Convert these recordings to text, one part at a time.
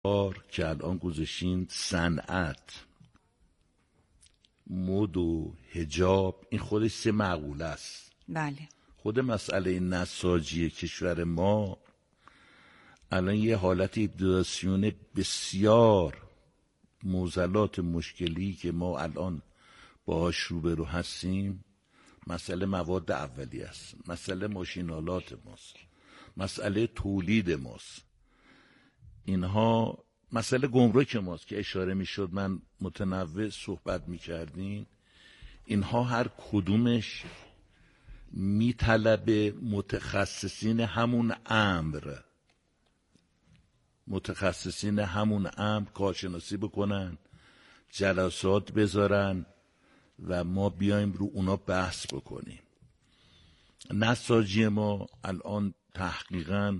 که الان گذاشتین صنعت، مد و حجاب، این خودش 3 مقوله است. بله. خود مسئله نساجی کشور ما الان یه حالت ایدئاسیون بسیار معضلات مشکلی که ما الان باهاش روبرو هستیم. مسئله مواد اولیه است، مسئله ماشینالات ماست، مسئله تولید ماست، اینها مسئله گمرک ماست که اشاره میشد، من متنوع صحبت میکردین. اینها هر کدومش میطلبه متخصصین همون امر کارشناسی بکنن، جلسات بذارن و ما بیایم رو اونا بحث بکنیم. نساجی ما الان تحقیقاً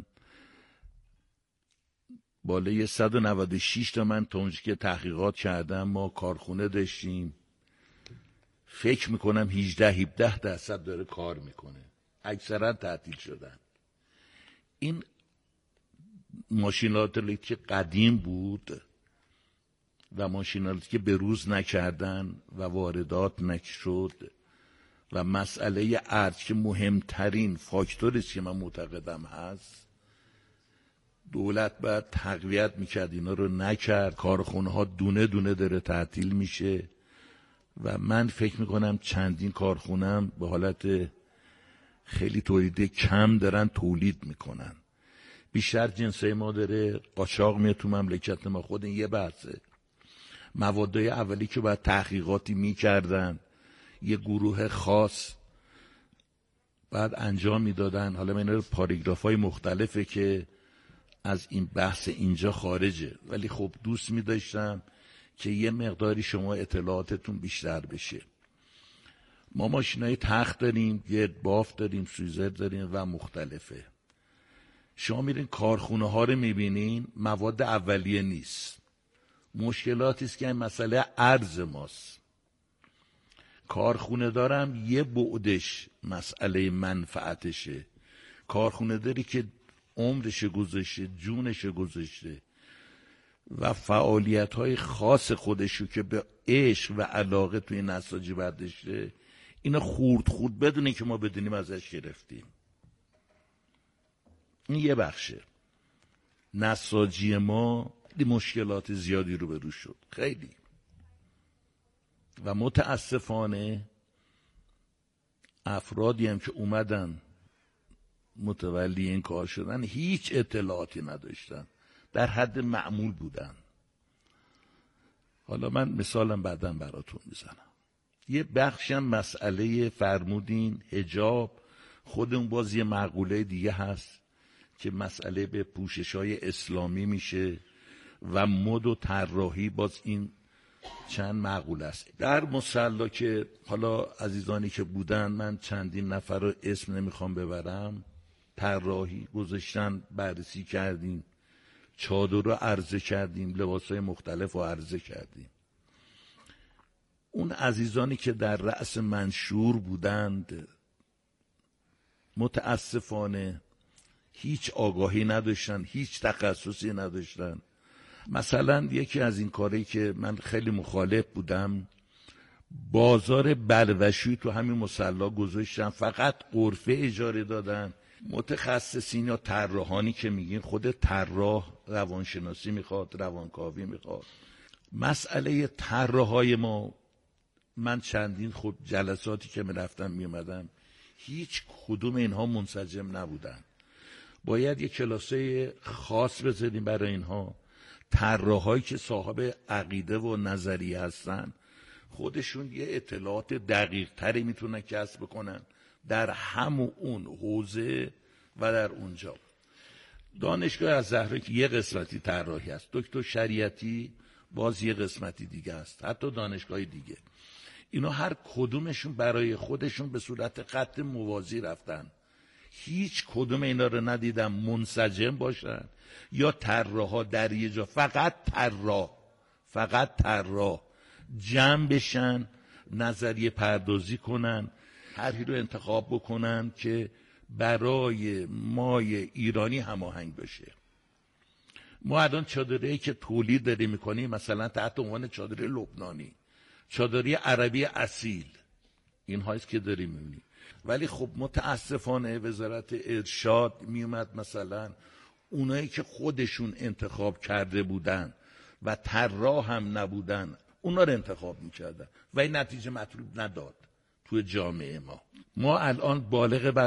بالای 196 تا، من تا اونجا که تحقیقات کردم ما کارخونه داشتیم، فکر میکنم 18-17% داره کار میکنه، اکثرا تعطیل شدن. این ماشینالاتی که قدیم بود و ماشینالاتی که بروز نکردن و واردات نشد و مسئله ارز که مهمترین فاکتوری که من معتقدم هست، دولت باید تقویت میکرد، اینا رو نکرد. کارخونه ها دونه دونه داره تعطیل میشه و من فکر میکنم چندین کارخونم به حالت خیلی تولید کم دارن تولید میکنن. بیشتر جنسای ما داره قاچاق میاد تو مملکت ما. خود این یه بحثه. موادهای اولی که باید تحقیقاتی میکردن، یه گروه خاص بعد انجام میدادن. حالا من اینا پاراگراف های مختلفه که از این بحث اینجا خارجه، ولی خب دوست می‌داشتم که یه مقداری شما اطلاعاتتون بیشتر بشه. ما ماشینای تخت داریم، گرد بافت داریم، سویزر داریم و مختلفه. شما میرین کارخونه ها رو میبینین، مواد اولیه نیست. مشکلاتی است که این مسئله ارز ماست. کارخونه دارم یه بعدش مسئله منفعتشه. کارخونه داری که عمرش گذاشته، جونش گذاشته و فعالیت‌های خاص خودشو که به عشق و علاقه توی نساجی برداشته، اینا خورد بدونه که ما بدونیم ازش گرفتیم. این یه بخشه. نساجی ما مشکلات زیادی رو برو شد، خیلی، و متاسفانه افرادی هم که اومدن متولی این کار شدن هیچ اطلاعاتی نداشتن، در حد معمول بودن. حالا من مثالم بعداً براتون میزنم. یه بخشم مسئله فرمودین حجاب، خود اون باز یه مقوله دیگه هست که مسئله به پوشش‌های اسلامی میشه و مد و طراحی، باز این چند مقوله است. در مصلا که حالا عزیزانی که بودن، من چندین نفر رو اسم نمیخوام ببرم، طراحی گذاشتن، بررسی کردیم، چادر رو عرضه کردیم، لباسهای مختلف رو عرضه کردیم. اون عزیزانی که در رأس منشور بودند متاسفانه هیچ آگاهی نداشتن، هیچ تخصصی نداشتن. مثلا یکی از این کاری که من خیلی مخالف بودم، بازار بلوشوی تو همین مصلا گذاشتن، فقط غرفه اجاره دادن. متخصصین یا طراحانی که میگین، خود طراح روانشناسی میخواد، روانکاوی میخواد. مسئله طراحای ما، من چندین خود جلساتی که میرفتم میومدم، هیچ کدوم اینها منسجم نبودن. باید یک کلاسه خاص بذاریم برای اینها. طراحایی که صاحب عقیده و نظریه هستن، خودشون یه اطلاعات دقیق تری میتونن کسب بکنن در همون اون حوزه و در اونجا. دانشگاه الزهرا که یه قسمتی طراحی هست، دکتر شریعتی باز یه قسمتی دیگه است، حتی دانشگاه دیگه. اینا هر کدومشون برای خودشون به صورت خط موازی رفتن. هیچ کدوم اینا رو ندیدم منسجم باشن یا طراحا در یه جا فقط طراح جمع بشن، نظریه پردازی کنن، طرحی رو انتخاب بکنن که برای مای ایرانی هماهنگ بشه. ما الان چادری که تولید داریم میکنیم مثلا تحت عنوان چادری لبنانی، چادری عربی اصیل، این هاییست که داریم میبینیم. ولی خب متاسفانه وزارت ارشاد میومد مثلا اونایی که خودشون انتخاب کرده بودن و طراح هم نبودن اونا رو انتخاب میکردن و این نتیجه مطلوب نداد توی جامعه ما. ما الان بالغ بر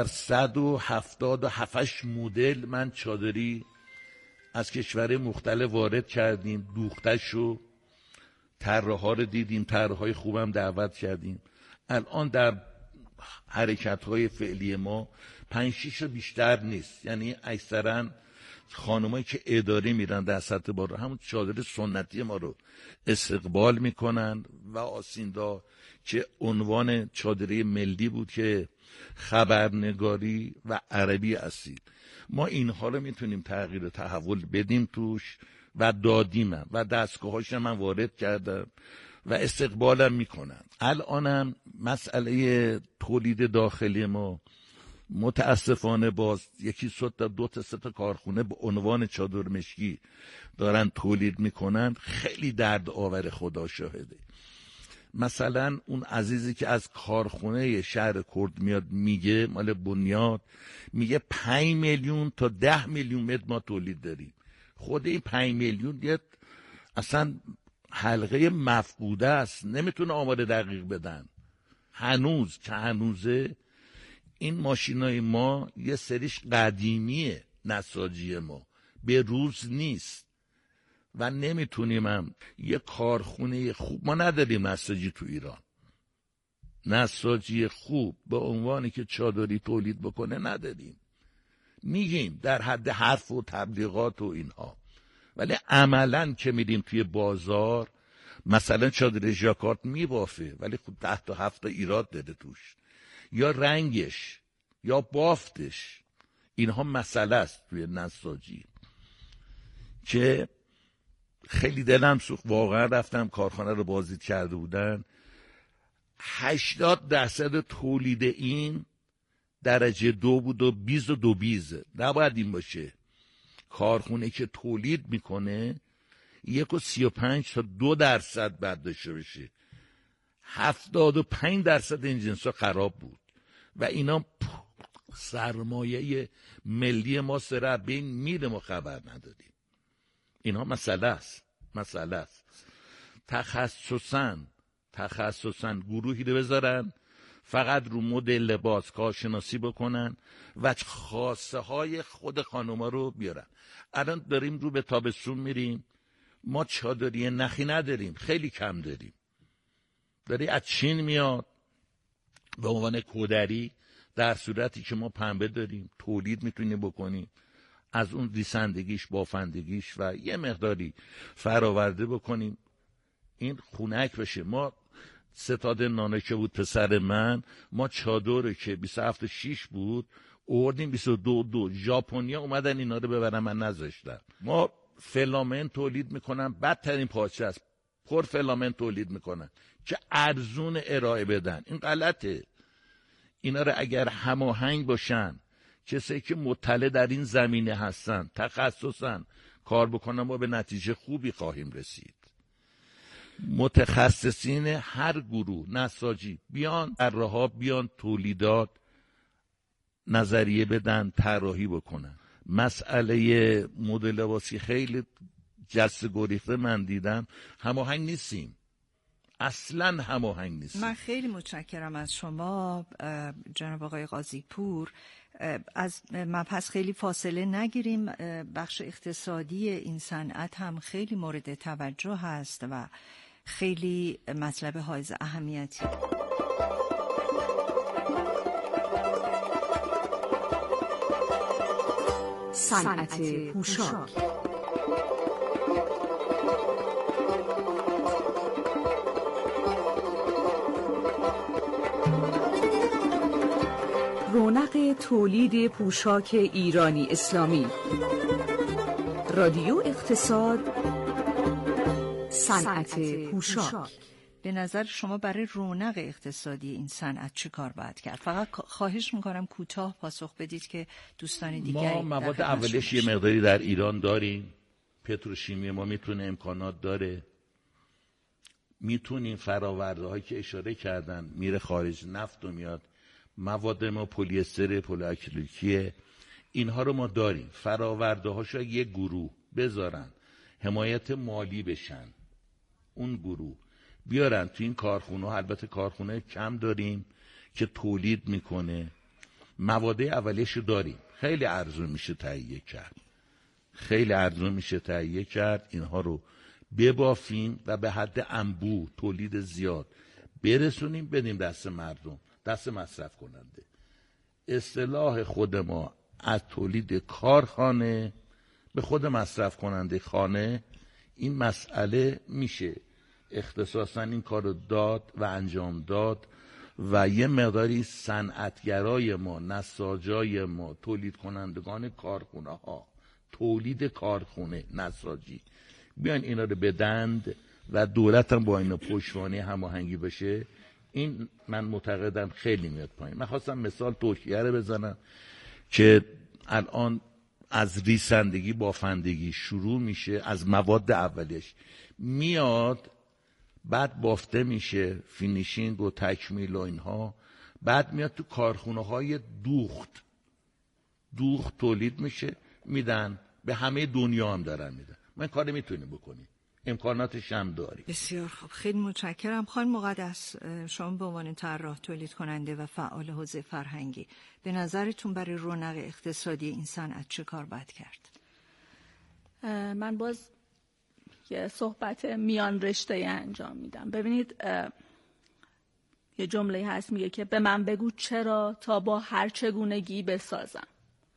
177 مدل من چادری از کشور مختلف وارد کردیم، دوخته‌شو، طراحا رو دیدیم، طراحای خوبم دعوت کردیم. الان در حرکت‌های فعلی ما 5-6 بیشتر نیست، یعنی اکثرا خانمایی که اداره میرن در سطح بالا همون چادر سنتی ما رو استقبال میکنن و آسیندا که عنوان چادری ملی بود که خبرنگاری و عربی اصیل، ما اینها رو میتونیم تغییر و تحول بدیم توش و دادیم و دستگاهاش من وارد کردم و استقبالم میکنن. الانم مسئله تولید داخلی ما متاسفانه باز یکی دو تا سه تا کارخونه به عنوان چادر مشکی دارن تولید میکنن. خیلی درد آور، خدا شاهده. مثلا اون عزیزی که از کارخونه شهر کرد میاد میگه مال بنیاد، میگه 5 میلیون تا 10 میلیون متر ما تولید داریم. خود این 5 میلیون یه اصلا حلقه مفقوده است، نمیتونه آمار دقیق بدن. هنوز که هنوزه این ماشینای ما یه سریش قدیمیه، نساجی ما به روز نیست و نمیتونیم هم یه کارخونه خوب، ما نداریم نساجی تو ایران، نساجی خوب به عنوانی که چادری تولید بکنه نداریم. میگیم در حد حرف و تبلیغات و اینها، ولی عملاً که میریم توی بازار مثلا چادر ژاکارد میبافه ولی خب 10 تا 7 ایراد داره توش، یا رنگش یا بافتش. اینها مسئله است توی نساجی که خیلی دلم سوخت. واقعا رفتم کارخانه رو بازدید کرده بودن، 80% تولید این درجه 2 بود و 22 بیزه. نباید این باشه. کارخونه که تولید میکنه 1.35 تا 2% بعد داشته بشه. 75% این جنسا خراب بود و اینا سرمایه ملی ما سره بین میره، ما خبر نداریم. اینا مسئله است. تخصصاً گروهی رو بذارن فقط رو مدل لباس کارشناسی بکنن و خاصه های خود خانوما رو بیارن. الان داریم رو به تابستون میریم، ما چادری نخی نداریم، خیلی کم داریم. داری از چین میاد به عنوان کودری، در صورتی که ما پنبه داریم تولید میتونیم بکنیم، از اون ریسندگیش، بافندگیش و یه مقداری فراورده بکنیم این خنک بشه. ما ستاد نانکه بود پسر من، ما چادر که 27.6 بود آوردیم 22. ژاپنیا اومدن اینا رو ببرن، من نذاشتم. ما فلامنت تولید میکنن، بدترین پارچه است، پر فلامنت تولید میکنن که ارزون ارائه بدن. این غلطه. اینا رو اگر هماهنگ باشن، کسی که مطلع در این زمینه هستن، تخصصاً کار بکنن، ما به نتیجه خوبی خواهیم رسید. متخصصین هر گروه، نساجی بیان، طراحا بیان، تولیدات نظریه بدن، طراحی بکنن. مسئله مدل لباسی خیلی جست گریخته من دیدم، هماهنگ نیستیم، اصلا هماهنگ نیستیم. من خیلی متشکرم از شما جناب آقای قاضی پور. از مبحث خیلی فاصله نگیریم. بخش اقتصادی این صنعت هم خیلی مورد توجه هست و خیلی مطلب حائز اهمیتی. صنعت پوشاک. رونق تولید پوشاک ایرانی اسلامی. رادیو اقتصاد. صنعت پوشاک. به نظر شما برای رونق اقتصادی این صنعت چه کار باید کرد؟ فقط خواهش میکنم کوتاه پاسخ بدید که دوستان دیگری. ما مواد اولش یه مقداری در ایران داریم، پتروشیمی ما میتونه امکانات داره، میتونیم فراورده هایی که اشاره کردن میره خارج، نفت و میاد، مواد ما پلیستر، پلیاکریلیکیه، اینها رو ما داریم. فراورده هاشو یک گروه بذارن حمایت مالی بشن، اون گروه بیارن تو این کارخونه. البته کارخونه کم داریم که تولید میکنه، مواد اولیه‌شو داریم، خیلی ارزون میشه تهیه کرد، خیلی ارزون میشه تهیه کرد. اینها رو ببافیم و به حد انبوه تولید زیاد برسونیم، بدیم دست مردم، دست مصرف کننده. اصطلاح خود ما از تولید کارخانه به خود مصرف کننده خانه، این مسئله میشه اختصاصا این کارو داد و انجام داد. و یه مقداری صنعتگرای ما، نساجای ما، تولید کنندگان کارخونه ها، تولید کارخونه نساجی، بیان اینا رو بدند و دولت هم با اینا پشتوانه هماهنگی بشه. این من معتقدم خیلی میاد پایین. من خواستم مثال ترکیه رو بزنم که الان از ریسندگی بافندگی شروع میشه، از مواد اولیش میاد، بعد بافته میشه، فینیشینگ و تکمیل و اینها، بعد میاد تو کارخونه های دوخت تولید میشه، میدن به همه دنیا هم دارن میدن. من کاری میتونیم بکنیم، امکاناتش هم داریم. بسیار خوب، خیلی متشکرم. خانم مقدس، شما به عنوان طراح، تولید کننده و فعال حوزه فرهنگی، به نظرتون برای رونق اقتصادی این صنعت چه کار باید کرد؟ من باز یه صحبت میان رشته انجام میدم. ببینید یه جمله هست میگه که به من بگو چرا تا با هر چگونگی بسازم.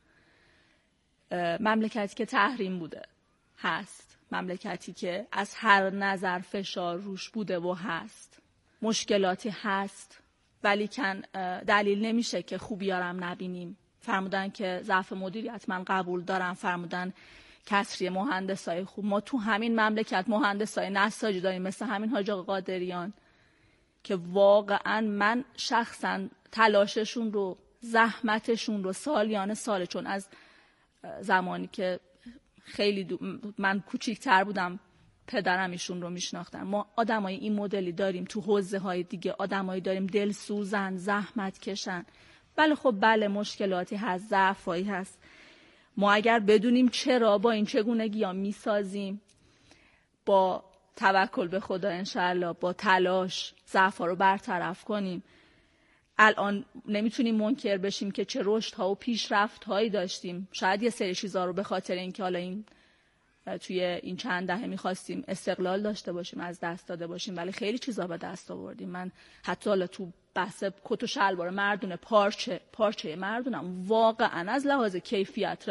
مملکتی که تحریم بوده هست، مملکتی که از هر نظر فشار روش بوده و هست، مشکلاتی هست، ولی کن دلیل نمیشه که خوبیارم نبینیم. فرمودن که ضعف مدیریت، من قبول دارم. فرمودن کسری مهندسای خوب، ما تو همین مملکت مهندسای نساجی داریم مثل همین حاج آقا قادریان که واقعا من شخصا تلاششون رو، زحمتشون رو سالیان سال، چون از زمانی که خیلی من کوچیک‌تر بودم پدرم ایشون رو میشناختن. ما آدمای این مدلی داریم تو حوزه های دیگه، آدمایی داریم دلسوزن، زحمت کشن. بله مشکلاتی هست، ضعفایی هست. ما اگر بدونیم چرا با این چگونگی ها میسازیم، با توکل به خدا انشالله، با تلاش ضعف‌ها رو برطرف کنیم. الان نمیتونیم منکر بشیم که چه رشدها و پیشرفت‌هایی داشتیم. شاید یه سری چیزا رو به خاطر اینکه حالا این توی این چند دهه می‌خواستیم استقلال داشته باشیم از دست داده باشیم، ولی خیلی چیزا به دست آوردیم. من حتی حالا تو بحث کت و شلوار مردونه، پارچه مردونم واقعا از لحاظ کیفیت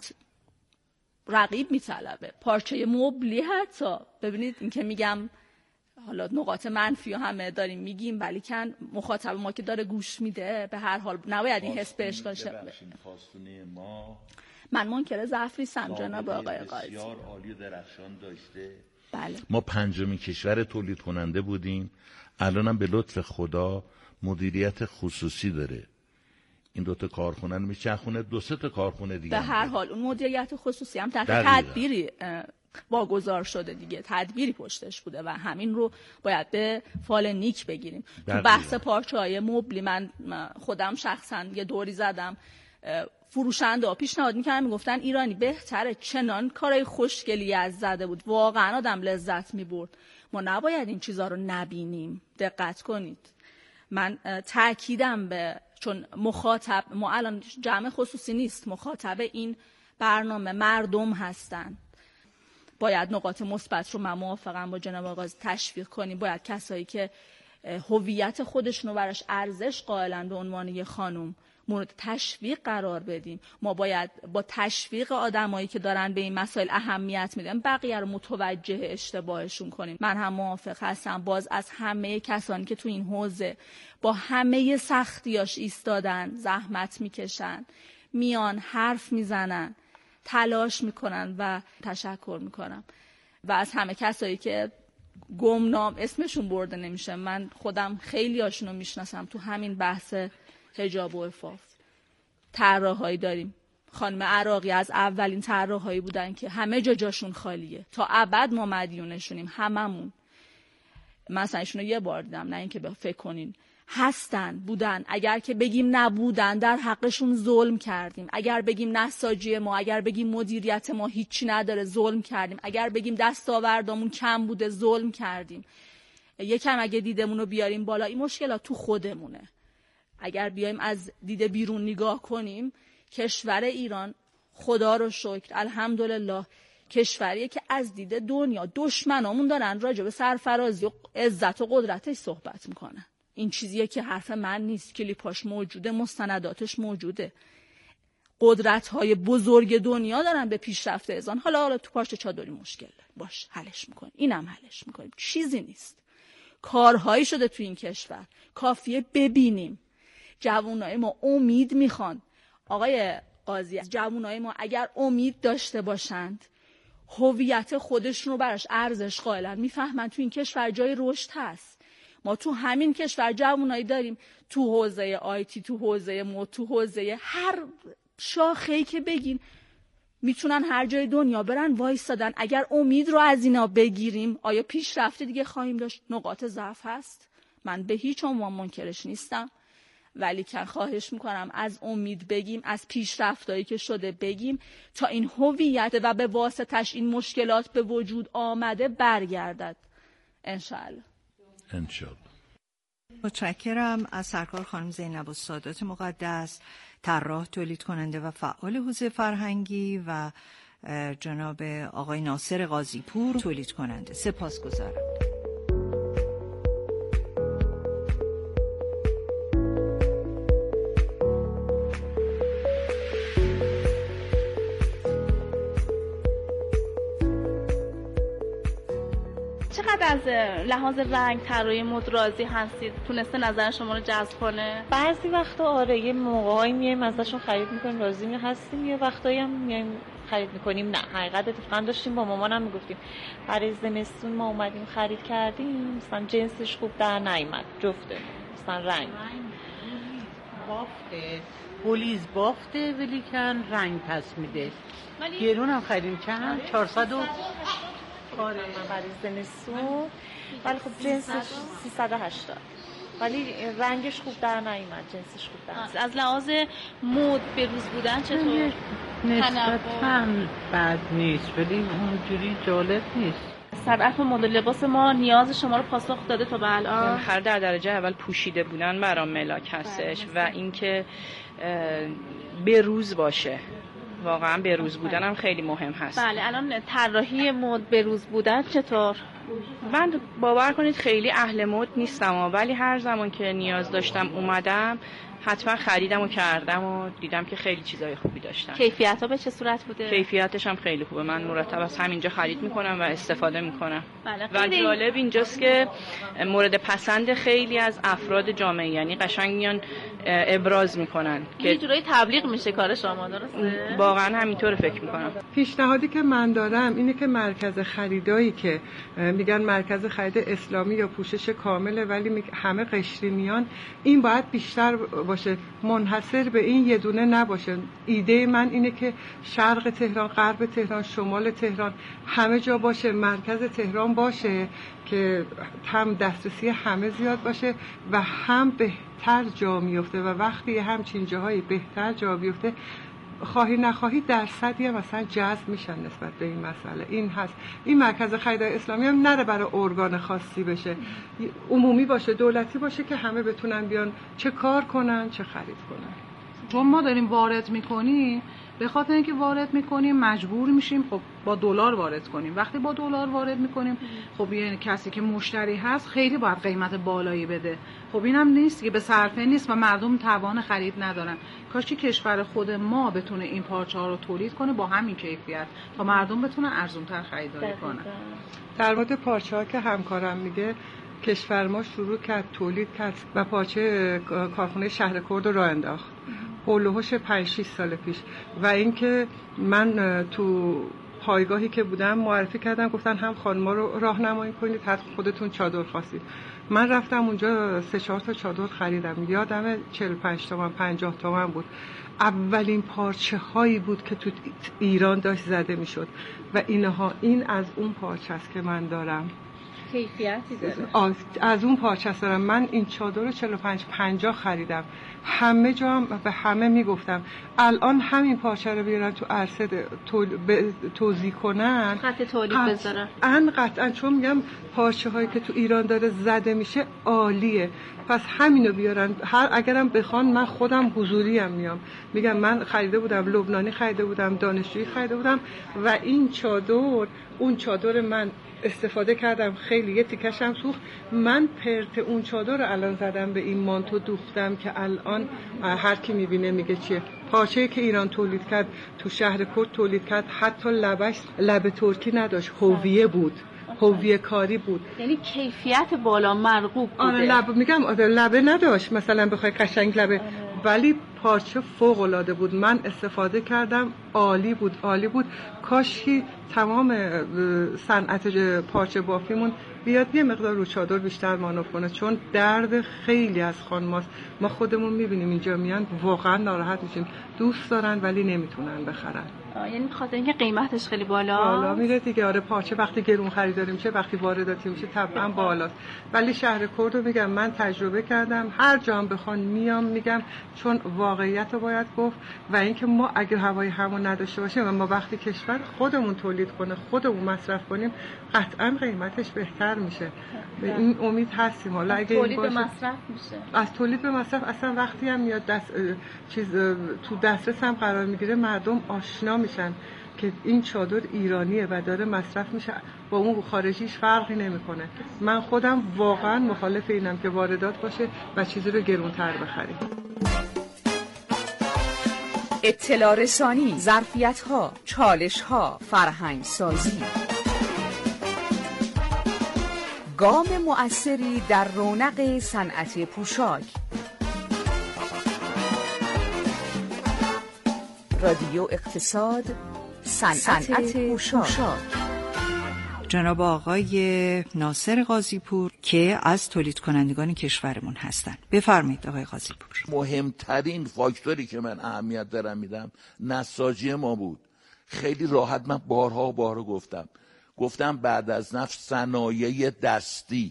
رقیب میطلبه. پارچه مبلی حتی ببینید، این که میگم حالا نقاط منفی همه داریم میگیم، ولی کن مخاطب ما که داره گوش میده به هر حال نباید این حس بهش باشه. من منکر ضعف نیستم جناب آقای قاضی، بسیار عالی و درخشان داشته. بله. ما پنجمین کشور تولید کننده بودیم، الانم به لطف خدا مدیریت خصوصی داره. این دوتا کارخونه میچرخونه، دو سه تا کارخونه دیگه. به هر حال اون مدیریت خصوصی هم تحت تدبیری واگذار شده دیگه، تدبیری پشتش بوده و همین رو باید به فال نیک بگیریم. تو بحث پارچه‌های مبلی من خودم شخصا یه دوری زدم، فروشنده ها پیشنهاد میکردن، میگفتن ایرانی بهتره، چنان کارهای خوشگلی از زده بود، واقعا آدم لذت میبرد. ما نباید این چیزا رو نبینیم. دقت کنید، من تأکیدم به، چون مخاطب ما الان جمع خصوصی نیست، مخاطب این برنامه مردم هستن. باید نقاط مثبت رو، من موافقم با جناب آقای تشویق کنیم. باید کسایی که هویت خودشونو براش ارزش قائلن به عنوان یه خانم مورد تشویق قرار بدیم. ما باید با تشویق آدمایی که دارن به این مسائل اهمیت میدن بقیه رو متوجه اشتباهشون کنیم. من هم موافق هستم باز از همه کسانی که تو این حوزه با همه سختیاش ایستادن، زحمت میکشن، میان حرف میزنن، تلاش میکنن و تشکر میکنم. و از همه کسایی که گمنام اسمشون برده نمیشه، من خودم خیلی هاشونو میشناسم تو همین بحث حجاب و عفاف. طراحایی داریم، خانم عراقی از اولین طراحایی بودن که همه جاشون خالیه، تا ابد ما مدیونشونیم هممون. مثلا ایشونو یه بار دیدم، نه اینکه فکر کنین هستن بودن. اگر که بگیم نبودن در حقشون ظلم کردیم، اگر بگیم نساجی ما، اگر بگیم مدیریت ما هیچی نداره ظلم کردیم، اگر بگیم دستاوردامون کم بوده ظلم کردیم. یکم اگه دیدمون رو بیاریم بالا، این مشکلات تو خودمونه. اگر بیایم از دید بیرون نگاه کنیم، کشور ایران خدا رو شکر الحمدلله کشوریه که از دید دنیا دشمنامون دارن راجع به سرفرازی و عزت و قدرتش صحبت میکنن. این چیزیه که حرف من نیست، کلیپاش موجوده، مستنداتش موجوده. قدرت‌های بزرگ دنیا دارن به پیشرفت اذعان. حالا تو پاشت چادری مشکل باش، حلش میکنیم، اینم حلش میکنیم، چیزی نیست. کارهایی شده تو این کشور، کافیه ببینیم. جوانای ما امید میخوان. آقای قاضی، جوانای ما اگر امید داشته باشند، هویت خودشون رو براش ارزش قائلن، میفهمن تو این کشور جای رشد هست. ما تو همین کشور جوانایی داریم تو حوزه آیتی، تو حوزه مد، تو حوزه هر شاخه‌ای که بگین میتونن هر جای دنیا برن وایسادن. اگر امید رو از اینا بگیریم، آیا پیشرفت دیگه خواهیم داشت؟ نقاط ضعف هست، من به هیچ عنوان منکرش نیستم، ولی که خواهش میکنم از امید بگیم، از پیشرفتایی که شده بگیم تا این هویت و به واسطش این مشکلات به وجود آمده برگردد انشاءالله. متشکرم از سرکار خانم زینب السادات مقدس، طراح، تولید کننده و فعال حوزه فرهنگی، و جناب آقای ناصر قاضی پور، تولید کننده. سپاسگزارم. چقدر از لحاظ رنگ طراحی مد راضی هستید؟ تونسته نظر شما رو جذب کنه؟ بعضی وقتا آره، یه موقعایی میایم ازشون خرید میکنیم راضی هستیم، یه وقتایی هم میایم خرید میکنیم نه. حقیقت اتفاقا داشتیم با مامانم میگفتیم برای زمستون ما اومدیم خرید کردیم، مثلا جنسش خوب در نیامد، جفته مثلا رنگ بافته، پلیز بافته ولی کن رنگ پس میده. گرون هم خریدیم، چند 400 و آره برای زمستون، ولی خب جنسش 380 ولی رنگش خوب در نیامد، جنسش خوب در نیامد. از لحاظ مد به روز بودن چطور؟ نسبتاً بد نیست ولی اونجوری جالب نیست. صنعت مد و لباس ما نیاز شما رو پاسخ داده تا به الان؟ هر در درجه اول پوشیده بودن برام ملاک هستش و اینکه به روز باشه، واقعا به روز بودن هم خیلی مهم هست. بله. الان طراحی مد به روز بودن چطور؟ من باور کنید خیلی اهل مد نیستم، ولی هر زمان که نیاز داشتم اومدم حتما خریدم و کردم و دیدم که خیلی چیزای خوبی داشتن. کیفیت‌ها به چه صورت بوده؟ کیفیتش هم خیلی خوبه. من مرتب از همینجا خرید میکنم و استفاده میکنم. بله. و جالب اینجاست که مورد پسند خیلی از افراد جامعه، یعنی قشنگ میان ابراز میکنن که یه جورایی تبلیغ میشه کار شما، درسته؟ واقعا همینطور فکر میکنم. پیشنهادی که من دارم اینه که مرکز خریدایی که میگن مرکز خرید اسلامی یا پوشش کامله ولی همه قشری میان، این باید بیشتر باشه، منحصر به این یه دونه نباشه. ایده من اینه که شرق تهران، غرب تهران، شمال تهران، همه جا باشه، مرکز تهران باشه که هم دسترسی همه زیاد باشه و هم بهتر جا میفته و وقتی همچین جاهای بهتر جا بیفته خواهی نخواهی درصدی هم مثلا جذب میشن نسبت به این مسئله. این هست. این مرکز خریدای اسلامی هم نره برای ارگان خاصی بشه، عمومی باشه، دولتی باشه که همه بتونن بیان چه کار کنن چه خرید کنن. چون ما داریم وارد میکنیم، به خاطر اینکه وارد میکنیم مجبور میشیم خب با دلار وارد کنیم. وقتی با دلار وارد میکنیم خب یعنی کسی که مشتری هست خیلی باید قیمت بالایی بده. خب اینم نیست که به صرفه نیست و مردم توان خرید ندارن. کاش که کشور خود ما بتونه این پارچه ها رو تولید کنه با همین کیفیت تا مردم بتونن ارزان‌تر خریداری کنن. در مورد پارچه ها که همکارم میگه، کشور ما شروع کرد تولید کرد و پارچه کارخونه شهر کرد رو راه انداخت هولوحش 5-6 سال پیش. و اینکه من تو پایگاهی که بودم معرفی کردم، گفتن هم خانم‌ها رو راهنمایی کنید، هر خودتون چادر خواستید. من رفتم اونجا 3-4 تا چادر خریدم. یادم 45 تومن 50 تومن بود. اولین پارچه هایی بود که تو ایران داشت زده میشد و این از اون پارچه است که من دارم. کیفیتی داره. از اون پارچه است دارم. من این چادر رو 45-50 خریدم. همه جا هم به همه میگفتم الان همین پارچه رو بیارن تو عرصه توزیع کنن، خط تولید بذارن. قطعا، چون میگم پارچه هایی که تو ایران داره زده میشه عالیه، پس همینو بیارن. اگرم بخوان من خودم حضوری هم میام. میگم من خریده بودم، لبنانی خریده بودم، دانشجویی خریده بودم و این چادر، اون چادر من استفاده کردم، خیلی یه تیکش هم سوخت. من پرت اون چادر رو الان زدم به این مانتو دوختم که الان هر کی میبینه میگه چیه. پارچه‌ای که ایران تولید کرد، تو شهر کرد تولید کرد، حتی لبش لب ترکی نداشت، هویه بود، هویه کاری بود، یعنی کیفیت بالا مرغوب بوده. آره لبه نداشت مثلا بخوای قشنگ لبه، ولی پارچه فوق العاده بود. من استفاده کردم، عالی بود. کاشکی تمام صنعت پارچه بافیمون بیاد یه مقدار رو چادر بیشتر مانور کنه، چون درد خیلی از خانماست. ما خودمون میبینیم اینجا میان واقعا ناراحت میشیم، دوست دارن ولی نمیتونن بخرن. یعنی بخاطر اینکه قیمتش خیلی بالا میره دیگه. آره پارچه وقتی گرون خریداری میشه، وقتی وارداتی میشه طبعا بالاست. ولی شهر کرد رو میگم من تجربه کردم، هر جا هم بخوان میام میگم، چون واقعیت رو باید گفت. و اینکه ما اگه هوای همون نداشته باشیم و ما وقتی کشور خودمون تولید کنه، خودمون مصرف کنیم، قطعا قیمتش بهتر میشه. به این امید هستیم. حالا اگه تولید به مصرف میشه، از تولید به مصرف اصلا وقتی هم میاد تو دسترس هم قرار میگیره، مردم آشنا میشن که این چادر ایرانیه و داره مصرف میشه، با اون خارجیش فرقی نمیکنه. من خودم واقعا مخالف اینم که واردات باشه و چیزی رو گرونتر بخریم. اطلاع رسانی، ظرفیت‌ها، چالش‌ها، فرهنگ سازی. گام مؤثری در رونق صنعت پوشاک. رادیو اقتصاد، صنعت پوشاک. جناب آقای ناصر قاضی‌پور که از تولید کنندگان کشورمون هستن. بفرمایید آقای قاضی‌پور. مهمترین فاکتوری که من اهمیت دارم میدم نساجی ما بود. خیلی راحت من بارها گفتم بعد از نفت صنایع دستی،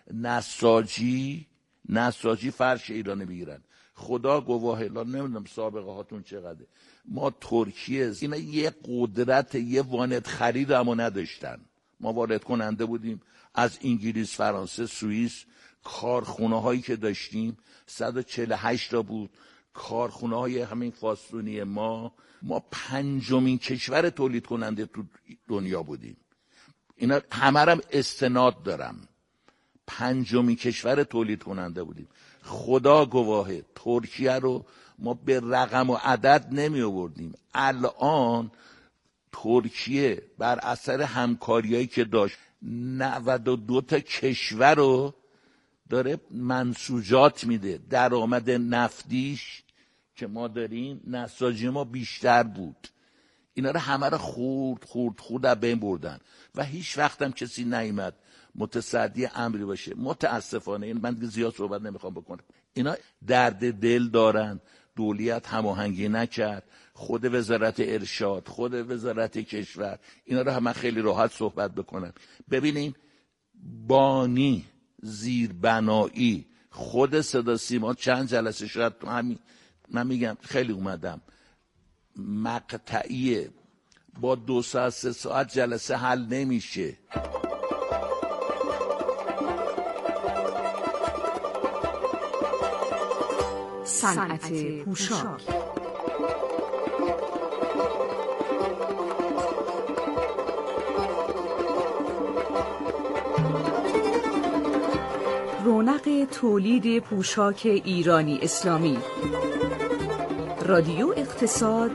نساجی فرش ایران بگیرن. خدا گواهه، نمیدونم سابقه هاتون چقدره، ما ترکیه اینا یه قدرت، یه وانت خرید همو نداشتن. ما وارد کننده بودیم از انگلیس، فرانسه، سوئیس. کارخونه هایی که داشتیم 148 تا بود. کارخونه های همین فاستونی ما 5مین کشور تولید کننده تو دنیا بودیم. اینا همه هم استناد دارم. 5مین کشور تولید کننده بودیم. خدا گواهه ترکیه رو ما به رقم و عدد نمی آوردیم. الان ترکیه بر اثر همکاریایی که داشت 92 تا کشور رو داره منسوجات میده. درآمد نفتیش که ما داریم، نساجی ما بیشتر بود. اینا رو همه رو خورد از بین بردن و هیچ وقت هم کسی نیامد متصدی امری باشه. متاسفانه من دیگه زیاد صحبت نمیخوام بکنم. اینا درد دل دارن، دولت هماهنگی نکرد، خود وزارت ارشاد، خود وزارت کشور، اینا رو هم خیلی راحت صحبت بکنم. ببینین بانی، زیربنایی، خود صدا سیما چند جلسه شاید همین من میگم خیلی اومدم مقطعیه، با 2 ساعت 3 ساعت جلسه حل نمیشه. صنعت پوشاک. رونق تولید پوشاک ایرانی اسلامی. رادیو اقتصاد،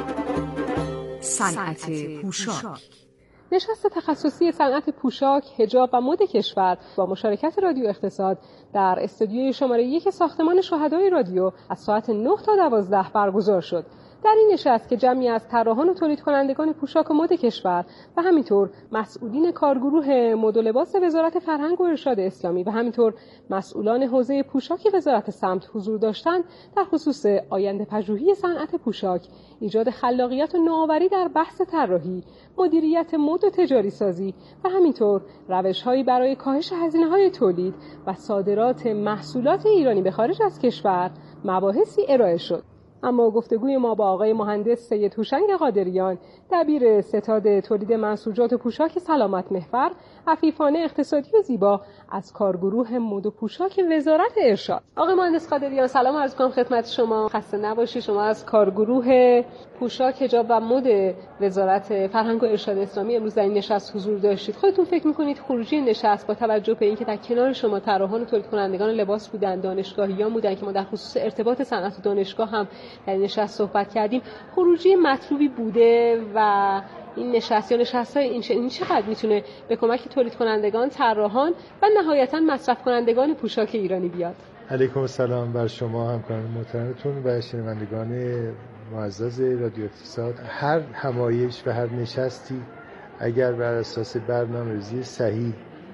صنعت پوشاک. نشست تخصصی صنعت پوشاک، حجاب و مد کشور با مشارکت رادیو اقتصاد در استودیوی شماره 1 ساختمان شهدای رادیو از ساعت 9 تا 12 برگزار شد. در این نشست که جمعی از طراحان و تولید کنندگان پوشاک و مد کشور و همینطور مسئولین کارگروه مد و لباس وزارت فرهنگ و ارشاد اسلامی و همینطور مسئولان حوزه پوشاک وزارت سمت حضور داشتند، در خصوص آینده پژوهی صنعت پوشاک، ایجاد خلاقیت و نوآوری در بحث طراحی، مدیریت مد و تجاری سازی و همینطور روش‌هایی برای کاهش هزینه‌های تولید و صادرات محصولات ایرانی به خارج از کشور مباحثی ارائه شد. اما گفتگوی ما با آقای مهندس سید هوشنگ قادریان، دبیر ستاد تولید منسوجات و پوشاک سلامت محور، عفیفانه اقتصادی و زیبا از کارگروه مد و پوشاک وزارت ارشاد. آقای مهندس قادریان سلام عرض می‌کنم خدمت شما. خسته نباشید. شما از کارگروه پوشاک حجاب و مد وزارت فرهنگ و ارشاد اسلامی امروز در این نشست حضور داشتید. خودتون فکر می‌کنید خروجی نشست با توجه به اینکه در کنار شما طراحان و تولید کنندگان لباس بودن، دانشگاهیان بودن که ما در خصوص ارتباط صنعت و دانشگاه هم در این نشست صحبت کردیم، خروجی مطلوبی بوده و این نشست یا نشست‌های این چقدر میتونه به کمک تولید کنندگان، طراحان و نهایتاً مصرف کنندگان پوشاک ایرانی بیاد؟ علیکم السلام بر شما همکاران محترمتون و شنوندگان معزز رادیو اقتصاد. هر همایش و هر نشستی اگر بر اساس برنامه‌ریزی صحیح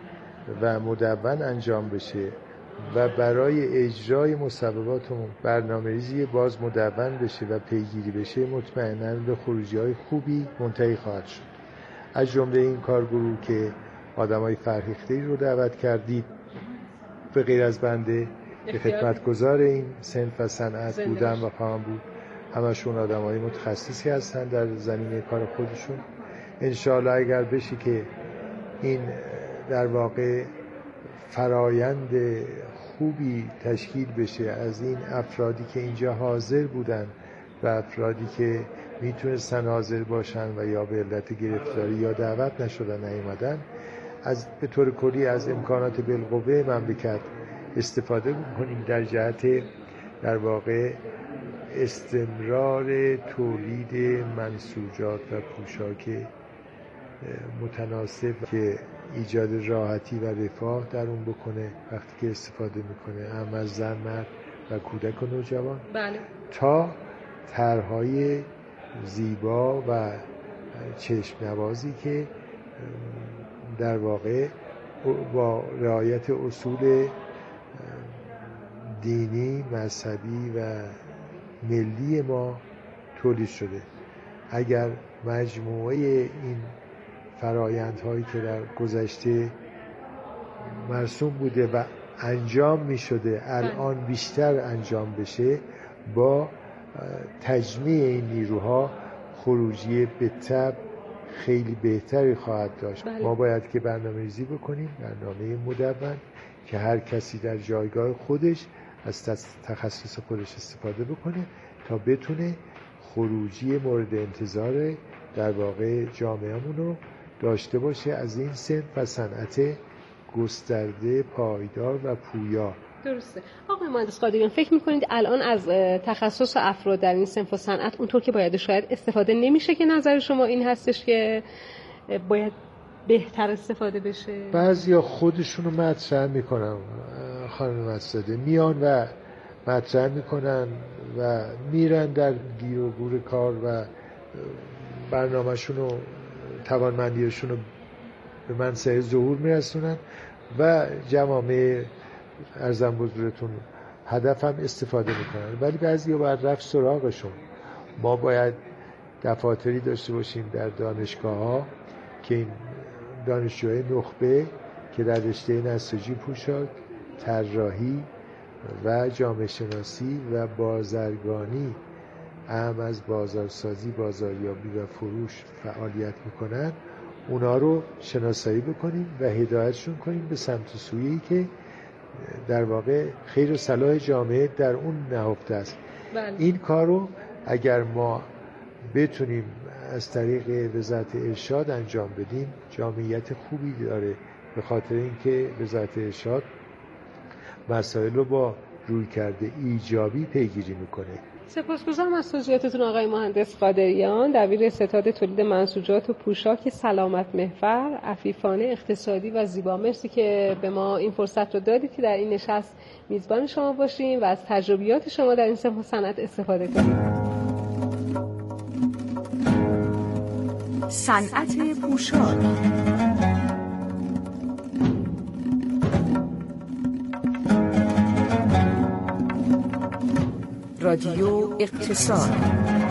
و مدون انجام بشه و برای اجرای مصوباتمون برنامه‌ریزی باز مدون بشه و پیگیری بشه، مطمئناً به خروجی‌های خوبی منتهی خواهد شد. از جمله این کارگروه که آدمای فرهیخته‌ای رو دعوت کردید، به غیر از بنده که خدمتگزار این صنف و صنعت بودم و خواهم بود، همشون آدمای متخصصی هستن در زمینه کار خودشون. انشاءالله اگر بشه که این در واقع فرایند خوبی تشکیل بشه از این افرادی که اینجا حاضر بودن و افرادی که میتونستن حاضر باشن و یا به علت گرفتاری یا دعوت نشدن نیومدن، از به طور کلی از امکانات بالقوه مملکت استفاده بکنیم در جهت در واقع استمرار تولید منسوجات و پوشاک متناسب که ایجاد راحتی و رفاه در اون بکنه وقتی که استفاده میکنه، هم از زن، مرد و کودک و نوجوان. بله. تا طرح‌های زیبا و چشم نوازی که در واقع با رعایت اصول دینی، مذهبی و ملی ما تولید شده. اگر مجموعه این فرایندهایی که در گذشته مرسوم بوده و انجام می شده الان بیشتر انجام بشه، با تجمیع این نیروها خروجی به تبع خیلی بهتری خواهد داشت. ما باید که برنامه‌ریزی بکنیم، برنامه مدون که هر کسی در جایگاه خودش از تخصص خودش استفاده بکنه تا بتونه خروجی مورد انتظار در واقع جامعه‌مون رو داشته باشه از این صنف و صنعت گسترده، پایدار و پویا. درسته. آقای مهندس قادریان فکر می‌کنید الان از تخصص افراد در این صنف و صنعت اونطور که باید شاید استفاده نمیشه، که نظر شما این هستش که باید بهتر استفاده بشه؟ بعضیا خودشونو مطرح میکنن، خانم مسعده، میان و مطرح میکنن و میرن در گیر و گور کار و برنامه‌شون و توانمندیشون رو به منصه ظهور میرسونن و جوامع ارزم بزرگتون هدف هم استفاده میکنن، ولی بعضی باید رفت سراغشون. ما باید دفاتری داشته باشیم در دانشگاه ها که این دانشجوهای نخبه که در رشته نساجی پوشاک، طراحی و جامعه شناسی و بازرگانی، اهم از بازارسازی، بازاریابی و فروش فعالیت میکنن، اونا رو شناسایی بکنیم و هدایتشون کنیم به سمت سویی که در واقع خیر و صلاح جامعه در اون نهفته است. این کار رو اگر ما بتونیم از طریق وزارت ارشاد انجام بدیم، جامعیت خوبی داره، به خاطر اینکه وزارت ارشاد مسائل رو با روی کرده ایجابی پیگیری میکنه. سپاسگزارم از توضیحاتتون آقای مهندس قادریان، دبیر ستاد تولید منسوجات و پوشاک سلامت محور، عفیفانه اقتصادی و زیبا. مرسی که به ما این فرصت رو دادید که در این نشست میزبان شما باشیم و از تجربیات شما در این صنف و صنعت استفاده کنیم. صنعت پوشاک. رادیو اقتصاد.